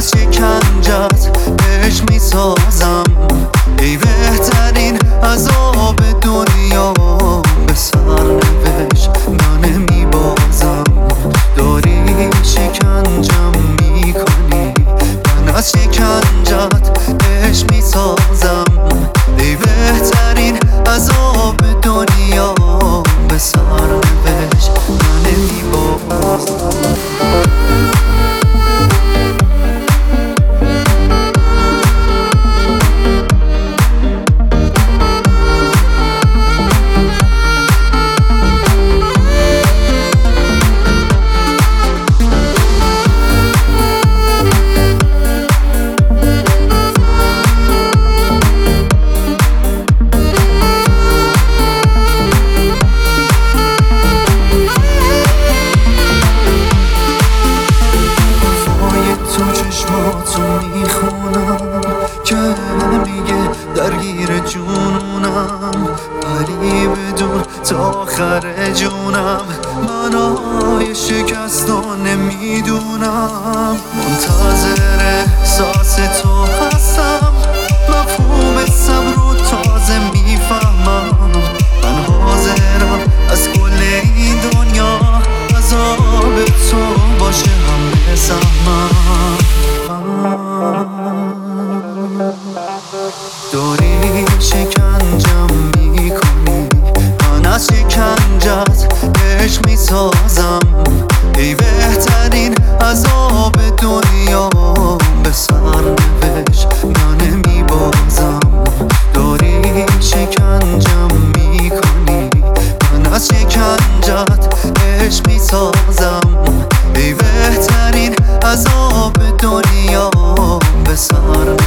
از شکنجت عشق میسازم. ای بهترین عذاب دنیا به سرنوشت من نمیبازم. داری شکنجم میکنی، من از شکنجت عشق میسازم. ای بهترین عذاب دنیا به سرنوشت من نمیبازم. چشماتو میخونم که میگه درگیر جنونم، ولی بدون تا آخر جونم منای شکستو نمیدونم. منتظر احساس تو هستم، مفهوم صبر رو تازه میفهمم. من حاضرم از کل این دنیا عذاب تو باشه همه سهمم. داری شکنجم میکنی، من از شکنجت عشق میسازم. ای بهترین عذاب دنیا به سرنوشت من نمیبازم. داری شکنجم میکنی، من از شکنجت عشق میسازم. ای بهترین عذاب دنیا به سرنوشت